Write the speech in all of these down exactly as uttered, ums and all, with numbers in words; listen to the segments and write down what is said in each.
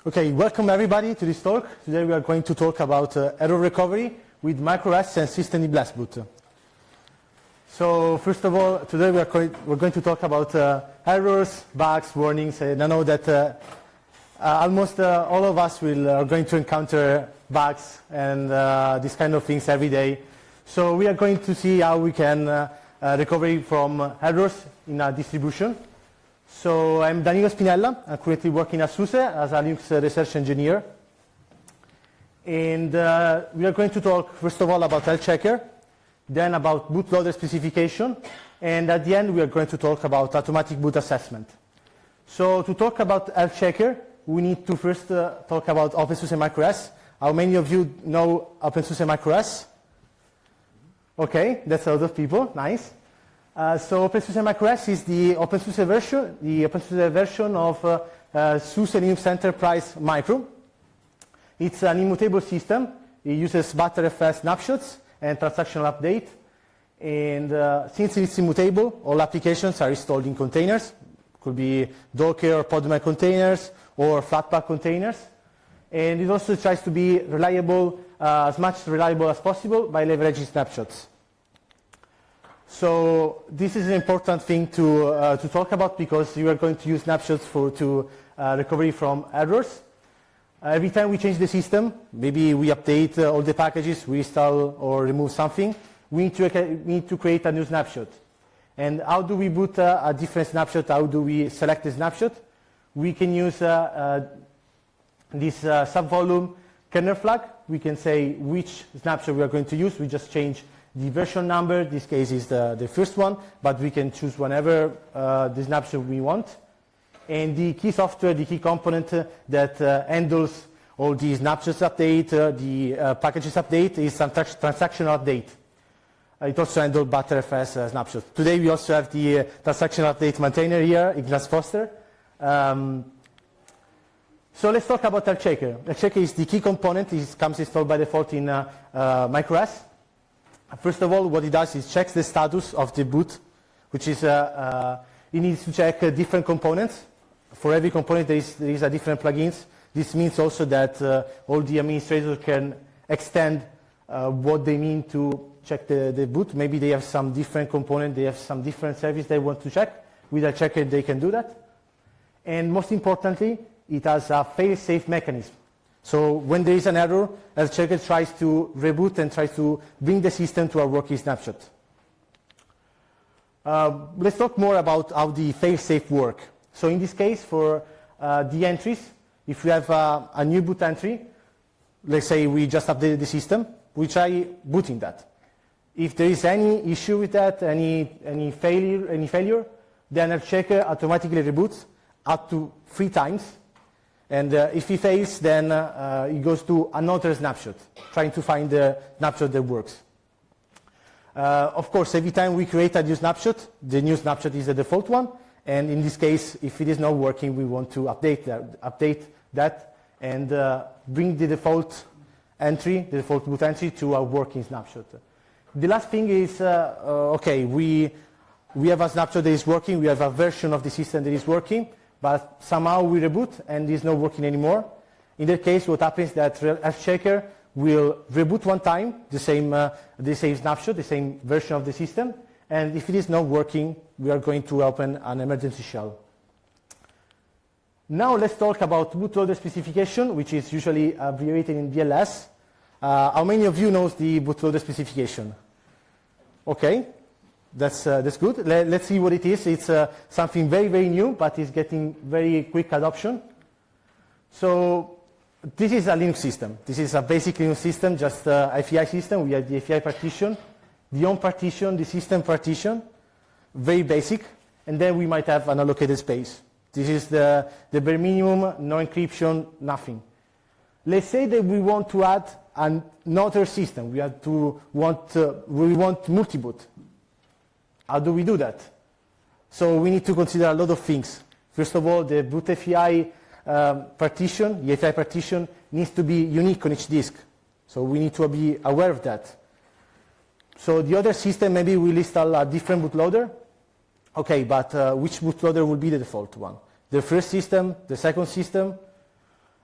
Okay, welcome everybody to this talk. Today we are going to talk about uh, error recovery with MicroOS and systemd blast boot. So first of all, today we are going, we're going to talk about uh, errors, bugs, warnings, and I know that uh, uh, almost uh, all of us will, are going to encounter bugs and uh, these kind of things every day. So we are going to see how we can uh, uh, recover from uh, errors in a distribution. So I'm Danilo Spinella. I'm currently working at SUSE as a Linux research engineer. And uh, we are going to talk first of all about health checker, then about bootloader specification, and at the end we are going to talk about automatic boot assessment. So to talk about health checker, we need to first uh, talk about OpenSUSE MicroOS. How many of you know OpenSUSE MicroOS? Okay, that's a lot of people, nice. Uh, so OpenSUSE MicroOS is the OpenSUSE version, the OpenSUSE version of uh, uh, SUSE Linux Enterprise Micro. It's an immutable system. It uses Btrfs snapshots and transactional update. And uh, since it's immutable, all applications are installed in containers. Could be Docker or Podman containers or Flatpak containers. And it also tries to be reliable, uh, as much reliable as possible by leveraging snapshots. So this is an important thing to, uh, to talk about because you are going to use snapshots for to uh, recovery from errors. Uh, every time we change the system, maybe we update uh, all the packages, we install or remove something, we need to, we need to create a new snapshot. And how do we boot uh, a different snapshot? How do we select the snapshot? We can use uh, uh, this uh, subvolume kernel flag. We can say which snapshot we are going to use. We just change the version number. This case is the, the first one, but we can choose whenever uh, the snapshot we want. And the key software, the key component uh, that uh, handles all the snapshots update, uh, the uh, packages update is transactional update. Uh, it also handles Btrfs uh, snapshots. Today we also have the uh, transactional update maintainer here, Ignace Foster. Um, so let's talk about health checker. Health checker is the key component. It comes installed by default in uh, uh, MicroOS. First of all, what it does is checks the status of the boot, which is, uh, uh, it needs to check uh, different components. For every component, there is, there is a different plugins. This means also that uh, all the administrators can extend uh, what they mean to check the, the boot. Maybe they have some different component, they have some different service they want to check. With a checker, they can do that. And most importantly, it has a fail-safe mechanism. So when there is an error, health checker tries to reboot and tries to bring the system to a working snapshot. Uh, let's talk more about how the fail-safe work. So in this case, for uh, the entries, if we have uh, a new boot entry, let's say we just updated the system, we try booting that. If there is any issue with that, any, any, failure, any failure, then health checker automatically reboots up to three times. And uh, if he fails, then uh, he goes to another snapshot, trying to find the snapshot that works. Uh, of course, every time we create a new snapshot, the new snapshot is the default one. And in this case, if it is not working, we want to update that, update that and uh, bring the default entry, the default boot entry, to a working snapshot. The last thing is, uh, uh, okay, we, we have a snapshot that is working, we have a version of the system that is working, but somehow we reboot and it's not working anymore. In that case, what happens is that health checker will reboot one time, the same, uh, the same snapshot, the same version of the system, and if it is not working, we are going to open an emergency shell. Now let's talk about bootloader specification, which is usually abbreviated in B L S. Uh, how many of you knows the bootloader specification? Okay. That's, uh, that's good. Let, let's see what it is. It's uh, something very, very new, but it's getting very quick adoption. So this is a Linux system. This is a basic Linux system, just uh, A P I system. We have the A P I partition, the home partition, the system partition, very basic. And then we might have an allocated space. This is the, the bare minimum, no encryption, nothing. Let's say that we want to add another system. We, have to want, uh, we want multi-boot. How do we do that? So we need to consider a lot of things. First of all, the boot A P I um, partition, the A P I partition, needs to be unique on each disk. So we need to be aware of that. So the other system, maybe we'll install a different bootloader. Okay, but uh, which bootloader will be the default one? The first system, the second system?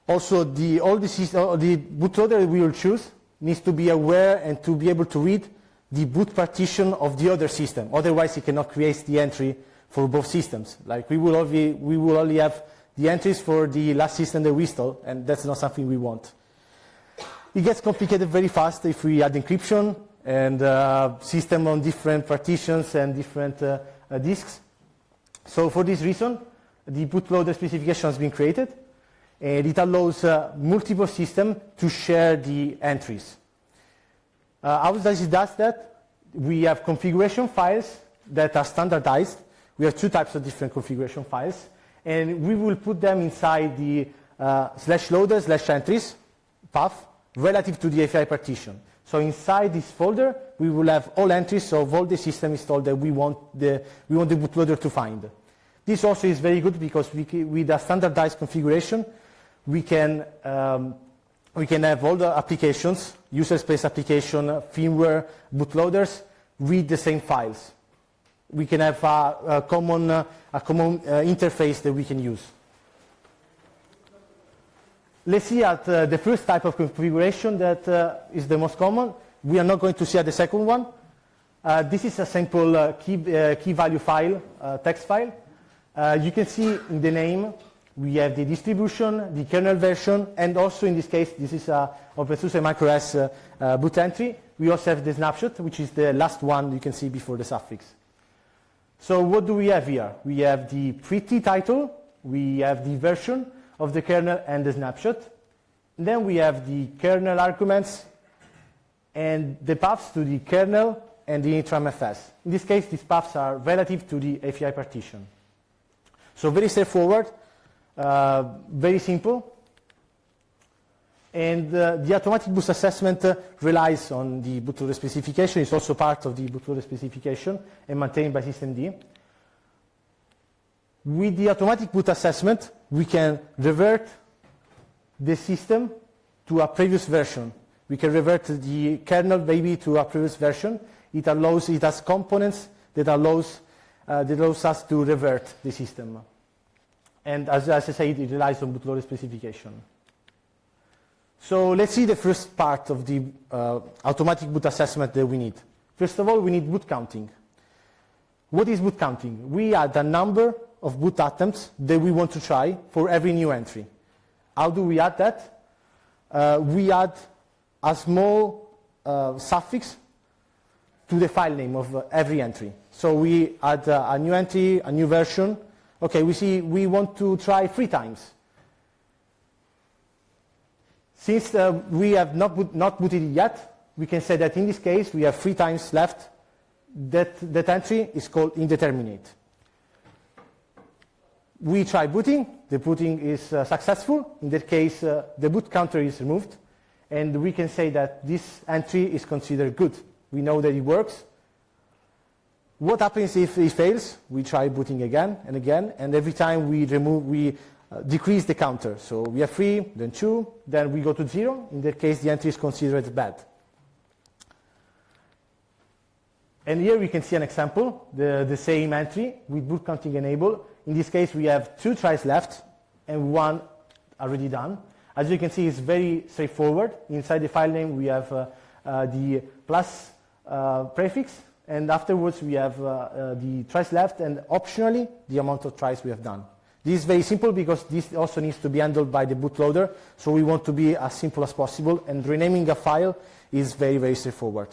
Also, the, all the, system, the bootloader we will choose needs to be aware and to be able to read the boot partition of the other system. Otherwise, it cannot create the entry for both systems. Like we will only, we will only have the entries for the last system that we install, and that's not something we want. It gets complicated very fast if we add encryption and uh, system on different partitions and different uh, uh, disks. So for this reason, the bootloader specification has been created, and it allows uh, multiple systems to share the entries. Uh, how does it do that? We have configuration files that are standardized. We have two types of different configuration files, and we will put them inside the uh, slash loader slash entries path relative to the A P I partition. So inside this folder, we will have all entries of all the system installed that we want the, we want the bootloader to find. This also is very good because we can, with a standardized configuration, we can, um, we can have all the applications, user space application, firmware, bootloaders, read the same files. We can have a, a common, uh, a common uh, interface that we can use. Let's see at uh, the first type of configuration that uh, is the most common. We are not going to see at the second one. Uh, this is a simple uh, key, uh, key value file, uh, text file. Uh, you can see in the name we have the distribution, the kernel version, and also in this case this is a OpenSUSE MicroOS uh, uh, boot entry. We also have the snapshot, which is the last one you can see before the suffix. So what do we have here? We have the pretty title, we have the version of the kernel and the snapshot. And then we have the kernel arguments and the paths to the kernel and the initramfs. In this case, these paths are relative to the A P I partition. So very straightforward, uh, very simple. And uh, the automatic boot assessment uh, relies on the bootloader specification. It's also part of the bootloader specification and maintained by systemd. With the automatic boot assessment, we can revert the system to a previous version. We can revert the kernel maybe to a previous version. It allows, it has components that allows, uh, that allows us to revert the system. And as, as I said, it relies on bootloader specification. So let's see the first part of the uh, automatic boot assessment that we need. First of all, we need boot counting. What is boot counting? We add a number of boot attempts that we want to try for every new entry. How do we add that? Uh, we add a small uh, suffix to the file name of uh, every entry. So we add uh, a new entry, a new version. Okay, we see we want to try three times. Since uh, we have not, boot, not booted it yet, we can say that in this case we have three times left. That, that entry is called indeterminate. We try booting, the booting is uh, successful. In that case, uh, the boot counter is removed, and we can say that this entry is considered good. We know that it works. What happens if it fails? We try booting again and again, and every time we remove, we uh, decrease the counter. So we have three, then two, then we go to zero. In that case, the entry is considered bad. And here we can see an example, the, the same entry with boot counting enabled. In this case, we have two tries left and one already done. As you can see, it's very straightforward. Inside the file name, we have uh, uh, the plus uh, prefix, and afterwards we have uh, uh, the tries left and optionally the amount of tries we have done. This is very simple because this also needs to be handled by the bootloader, so we want to be as simple as possible, and renaming a file is very, very straightforward.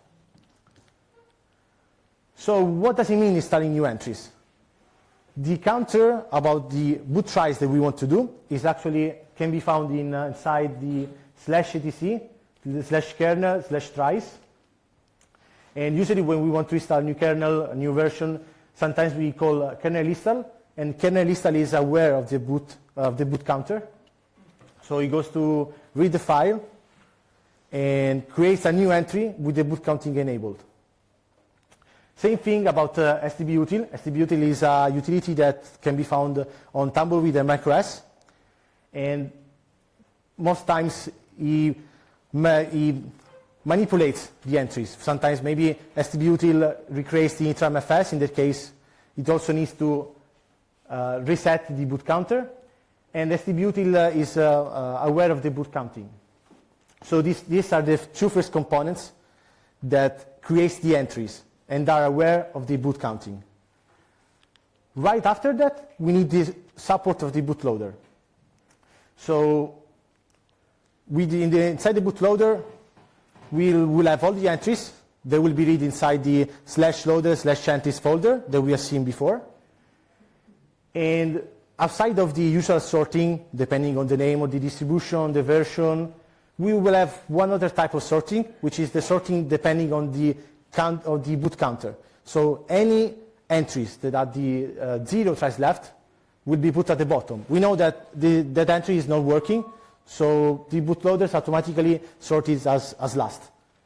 So what does it mean installing new entries? The counter about the boot tries that we want to do is actually can be found in, uh, inside the slash etc, the slash kernel slash tries. And usually when we want to install a new kernel, a new version, sometimes we call uh, kernel install, and kernel install is aware of the boot, uh, of the boot counter. So it goes to read the file and creates a new entry with the boot counting enabled. Same thing about uh, stbutil. stbutil is a utility that can be found on Tumbleweed and MicroOS. And most times he, ma he manipulates the entries. Sometimes maybe stbutil recreates the initramfs. In that case, it also needs to uh, reset the boot counter. and STbutil uh, is uh, uh, aware of the boot counting. So these, these are the two first components that creates the entries and are aware of the boot counting. Right after that, we need the support of the bootloader. So we, in the, inside the bootloader, we'll, we'll have all the entries. They will be read inside the slash loader slash entries folder that we have seen before. And outside of the usual sorting, depending on the name of the distribution, the version, we will have one other type of sorting, which is the sorting depending on the count of the boot counter. So any entries that are the uh, zero tries left will be put at the bottom. We know that the, that entry is not working, so the bootloaders automatically sort it as, as last.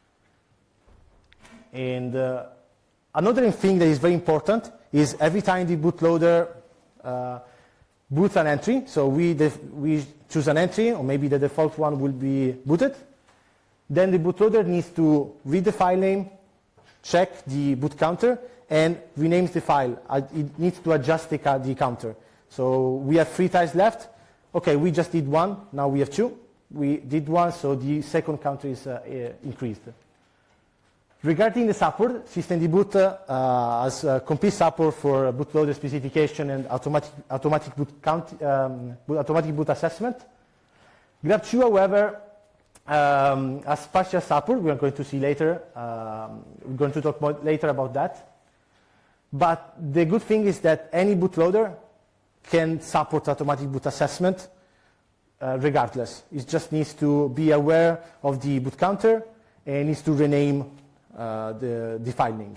And uh, another thing that is very important is every time the bootloader uh, boots an entry, so we, we choose an entry, or maybe the default one will be booted, then the bootloader needs to read the file name, check the boot counter, and renames the file. It needs to adjust the, the counter. So we have three ties left. Okay, we just did one, now we have two. We did one, so the second counter is uh, uh, increased. Regarding the support, systemd-boot uh, has uh, complete support for bootloader specification and automatic, automatic, boot, count, um, automatic boot assessment. grab two, however, um, has partial support. We are going to see later. Um, we're going to talk more later about that. But the good thing is that any bootloader can support automatic boot assessment uh, regardless. It just needs to be aware of the boot counter and needs to rename uh, the, the file names.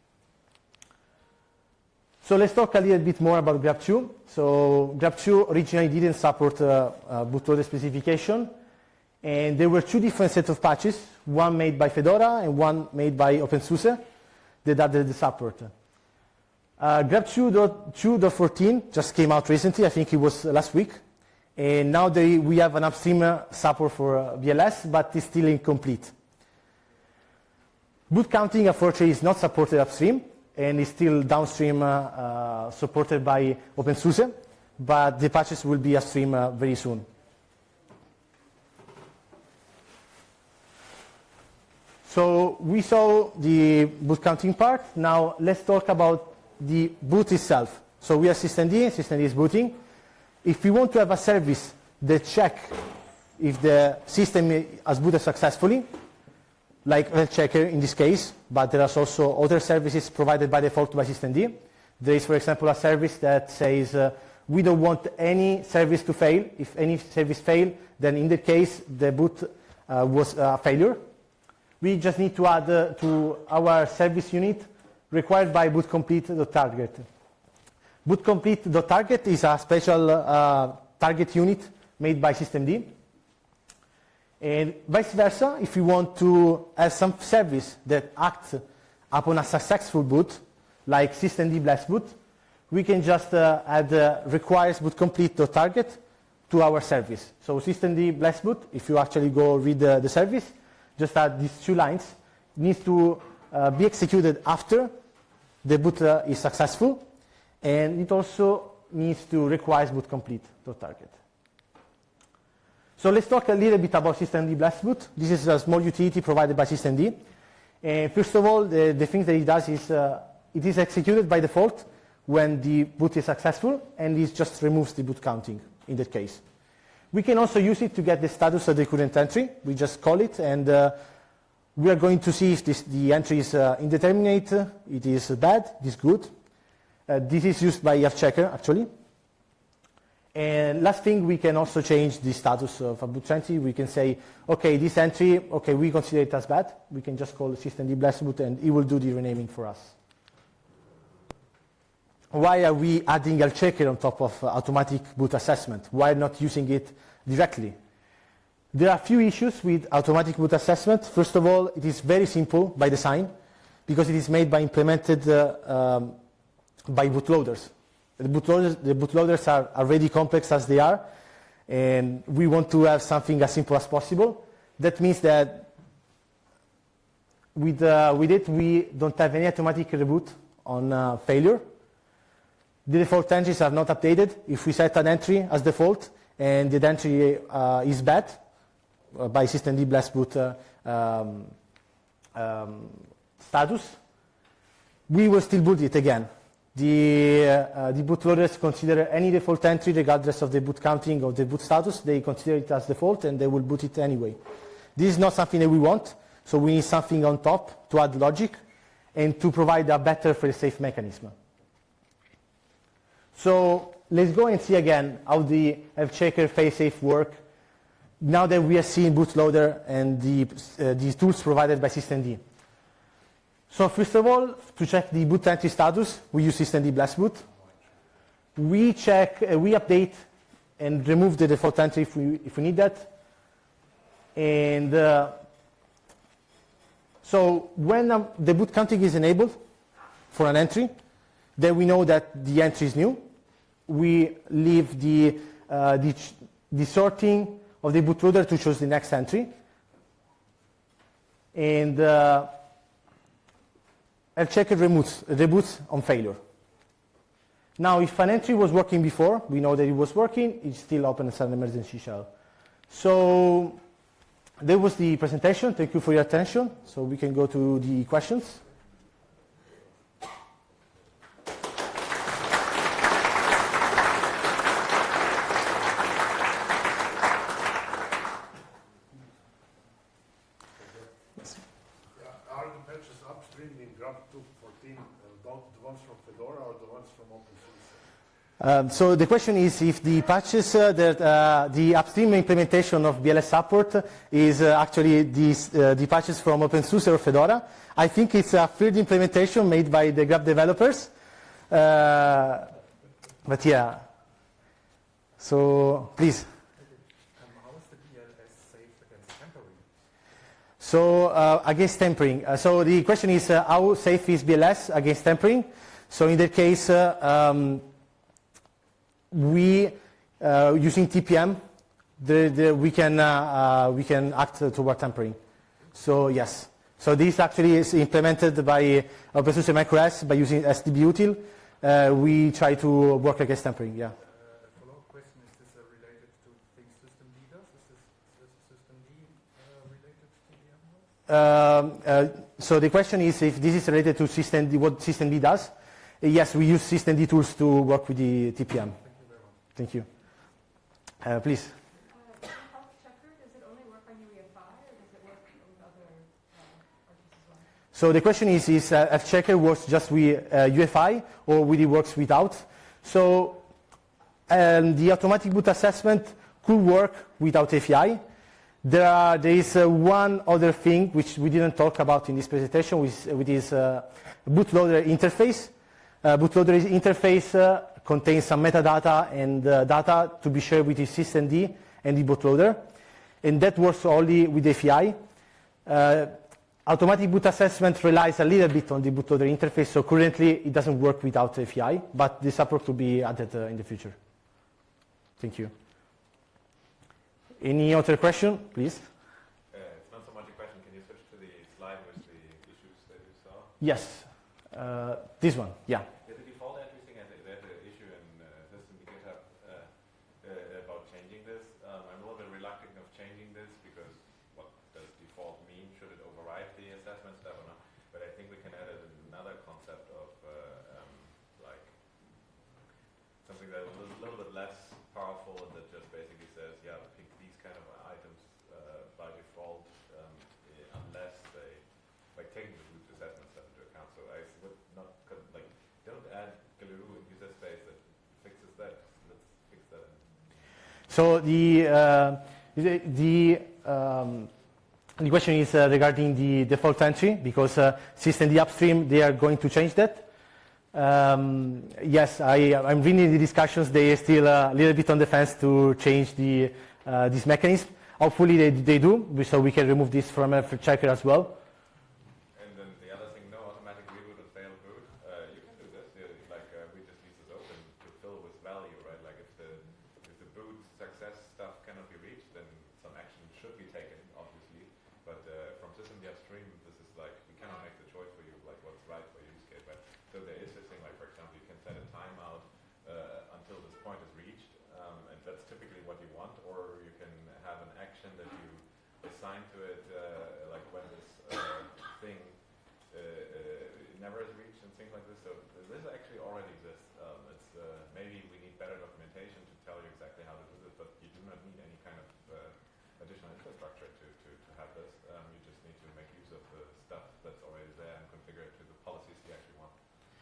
So let's talk a little bit more about grab two. So grab two originally didn't support uh, uh, bootloader specification, and there were two different sets of patches, one made by Fedora and one made by OpenSUSE that added the support. Uh, grab two point fourteen just came out recently, I think it was last week, and now they, we have an upstream uh, support for uh, B L S, but it's still incomplete. Boot counting, unfortunately, is not supported upstream, and is still downstream uh, uh, supported by OpenSUSE, but the patches will be upstream uh, very soon. So we saw the boot counting part. Now let's talk about the boot itself. So we have systemd, systemd is booting. If we want to have a service that check if the system has booted successfully, like health checker in this case, but there are also other services provided by default by systemd. There is, for example, a service that says uh, we don't want any service to fail. If any service fail, then in that case the boot uh, was a failure. We just need to add uh, to our service unit required by bootcomplete.target. Bootcomplete.target is a special uh, target unit made by systemd. And vice versa, if we want to have some service that acts upon a successful boot, like systemd blast boot, we can just uh, add uh, requires bootcomplete.target to our service. So systemd blast boot, if you actually go read the, the service, just add these two lines. It needs to uh, be executed after the boot uh, is successful, and it also needs to requires bootcomplete.target. So let's talk a little bit about systemd blast boot. This is a small utility provided by systemd. And first of all, the, the thing that it does is uh, it is executed by default when the boot is successful, and it just removes the boot counting in that case. We can also use it to get the status of the current entry. We just call it, and uh, we are going to see if this, the entry is uh, indeterminate, it is bad, it is good. Uh, this is used by health checker, actually. And last thing, we can also change the status of a boot entry. We can say, okay, this entry, okay, we consider it as bad. We can just call systemd blast boot, and it will do the renaming for us. Why are we adding health checker on top of uh, automatic boot assessment? Why not using it directly? There are a few issues with automatic boot assessment. First of all, it is very simple by design because it is made by implemented uh, um, by bootloaders. The bootloaders, the bootloaders are already complex as they are, and we want to have something as simple as possible. That means that with, uh, with it, we don't have any automatic reboot on uh, failure. the default entries are not updated. If we set an entry as default and the entry uh, is bad uh, by systemd blast boot uh, um, um, status, we will still boot it again. The, uh, the bootloaders consider any default entry regardless of the boot counting or the boot status. They consider it as default and they will boot it anyway. This is not something that we want, so we need something on top to add logic and to provide a better fail-safe mechanism. So let's go and see again how the fchecker fail-safe work now that we have seen bootloader and the, uh, the tools provided by systemd. So first of all, to check the boot entry status, we use systemd blast boot. We check, uh, we update and remove the default entry if we, if we need that. And uh, so when um, the boot counting is enabled for an entry, then we know that the entry is new. We leave the, uh, the, the sorting of the bootloader to choose the next entry. And uh, fchecker reboots, reboots on failure. Now, if an entry was working before, we know that it was working, it still opens an emergency shell. So that was the presentation. Thank you for your attention. So we can go to the questions. Um, so the question is if the patches uh, that uh, the upstream implementation of B L S support is uh, actually these, uh, the patches from OpenSUSE or Fedora. I think it's a field implementation made by the Grub developers. Uh, but yeah, so please. Um, how is the B L S safe against tampering? So uh, against tampering. Uh, so the question is uh, how safe is B L S against tampering? So in that case, uh, um, we uh, using T P M, the, the, we can uh, uh, we can act uh, toward tampering. So yes, so this actually is implemented by OpenSUSE macOS by using S D B util. Uh, we try to work against tampering. Yeah. Uh, a follow-up question: is this uh, related to things systemd does? Is this, is this systemd uh, related to T P M? Um, uh, so the question is if this is related to systemd, what systemd does. Uh, yes, we use systemd tools to work with the T P M. Thank you. Uh, please. Uh, the health checker, does it only work on U E F I or does it work with other uh, arches as well? So the question is, is uh, fchecker works just with uh, U E F I or really works without? So um, the automatic boot assessment could work without A P I. There, are, there is uh, one other thing which we didn't talk about in this presentation, which, which is uh, bootloader interface. Uh, bootloader interface uh, contains some metadata and uh, data to be shared with the systemd and the bootloader, and that works only with A P I. Uh, automatic boot assessment relies a little bit on the bootloader interface, so currently it doesn't work without A P I, but the support will be added uh, in the future. Thank you. Any other question, please? Uh, it's not so much a question. Can you switch to the slide with the issues that you saw? Yes. Uh, this one, yeah. Yeah, the default entry thing, there's an issue in uh, system GitHub uh, uh, about changing this. Um, I'm a little bit reluctant of changing this because what does default mean? Should it override the assessment stuff or not? But I think we can add another concept of uh, um, like something that's a little, little bit less powerful and that just basically says, yeah, pick these kind of items uh, by default um, uh, unless they like taking the root assessment stuff into account. So I would not like don't add Galileo in user space that fixes that. Let's fix that. So the uh, the, the, um, the question is uh, regarding the default entry because uh, systemd upstream they are going to change that. Um, yes, I, I'm reading the discussions. They are still a little bit on the fence to change the uh, this mechanism. Hopefully they, they do, so we can remove this from fchecker as well. And then the other thing, no automatic reboot and fail boot. Uh, you can do this. Uh, like uh, we just use this open to fill with value, right? Like if the if the boot success stuff cannot be reached, then some action should be taken, obviously. But uh, from systemd upstream, this is like we cannot make the choice for you, like what's right for your use case, right? So there is this thing, like for example, you can set a timeout things like this. So th- this actually already exists. Um, it's uh, maybe we need better documentation to tell you exactly how to do this, but you do not need any kind of uh, additional infrastructure to, to, to have this. Um, you just need to make use of the stuff that's already there and configure it to the policies you actually want.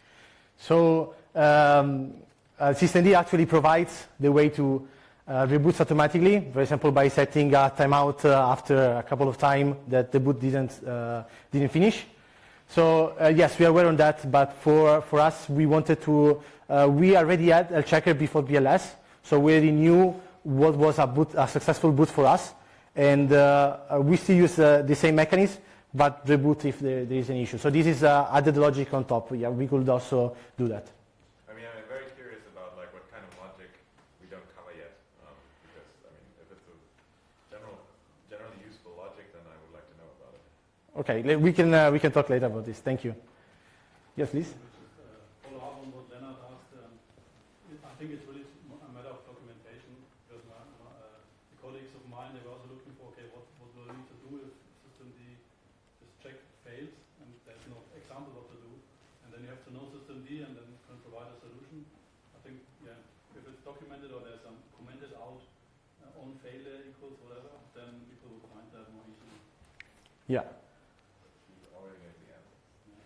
So um, uh, systemd actually provides the way to uh, reboot automatically, for example, by setting a timeout uh, after a couple of times that the boot didn't uh, didn't finish. So uh, yes, we are aware on that, but for, for us, we wanted to, uh, we already had Health Checker before B L S, so we already knew what was a, boot, a successful boot for us, and uh, uh, we still use uh, the same mechanism, but reboot if there, there is an issue. So this is uh, added logic on top. Yeah, we could also do that. I mean, I'm very curious about like what kind of logic we don't cover yet, um, because I mean, if it's a general, generally useful logic, then I would like to know about it. Okay, le- we can uh, we can talk later about this. Thank you. Yes, please. Just uh, follow up on what Leonard asked. Um, I think it's really a matter of documentation because my, my, uh, the colleagues of mine, they were also looking for, okay, what, what do I need to do if systemd this check fails and there's no example what to do. And then you have to know systemd and then can provide a solution. I think, yeah, if it's documented or there's some commented out uh, on failure equals whatever, then people will find that more easily. Yeah. You already gave the answer.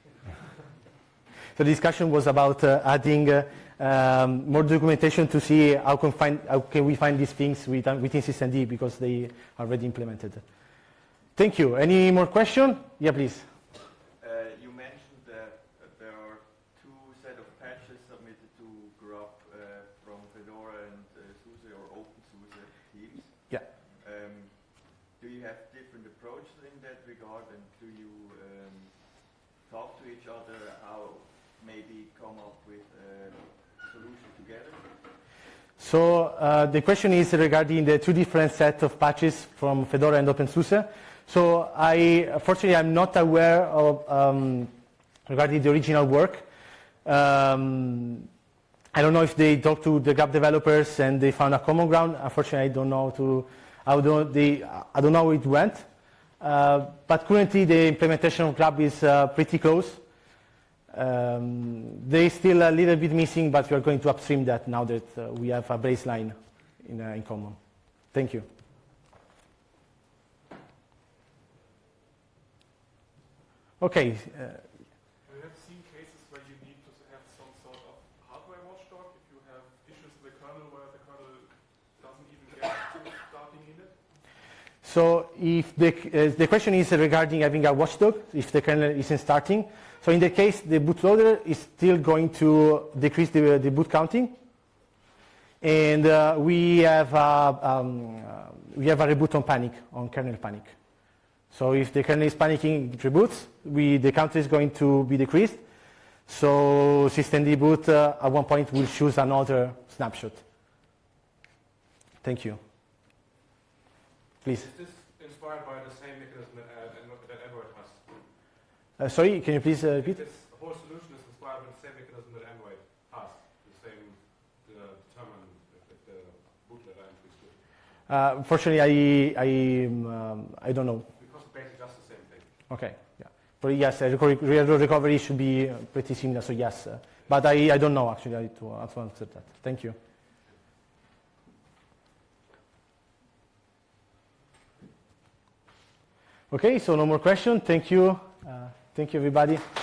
So the discussion was about uh, adding uh, um, more documentation to see how can find how can we find these things within, within systemd because they are already implemented. Thank you. Any more question? Yeah, please. Uh, you mentioned that uh, there are two set of patches submitted to Grub uh, from Fedora and uh, SUSE or OpenSUSE teams. Yeah. Um, do you have different approaches in that regard, and do you um, talk to each other? How maybe come up with a solution together? So uh, the question is regarding the two different set of patches from Fedora and OpenSUSE. So I, unfortunately, I'm not aware of um, regarding the original work. Um, I don't know if they talked to the Grub developers and they found a common ground. Unfortunately, I don't know to how don't they, I don't know how it went. Uh, but currently, the implementation of Grub is uh, pretty close. Um, there is still a little bit missing, but we are going to upstream that now that uh, we have a baseline in, uh, in common. Thank you. Okay. Uh, We have seen cases where you need to have some sort of hardware watchdog if you have issues with the kernel where the kernel doesn't even get to starting in it. So if the, uh, the question is regarding having a watchdog, if the kernel isn't starting. So in the case, the bootloader is still going to decrease the, the boot counting. And uh, we, have a, um, uh, we have a reboot on panic, on kernel panic. So if the kernel is panicking, it reboots. We, the counter is going to be decreased. So systemd boot uh, at one point will choose another snapshot. Thank you. Please. Is this inspired by the same mechanism that, uh, that Android has? Uh, sorry, can you please uh, repeat? This whole solution is inspired by the same mechanism that Android has. The same to determine if, if the bootloader entry is good. Uh, unfortunately, I, I, um, I don't know. Because it's basically just the same thing. Okay, yeah. But yes, uh, recovery, real recovery should be uh, pretty similar, so yes. Uh, but I, I don't know, actually, I, to, uh, to answer that. Thank you. Okay, so no more questions. Thank you. Uh, thank you, everybody.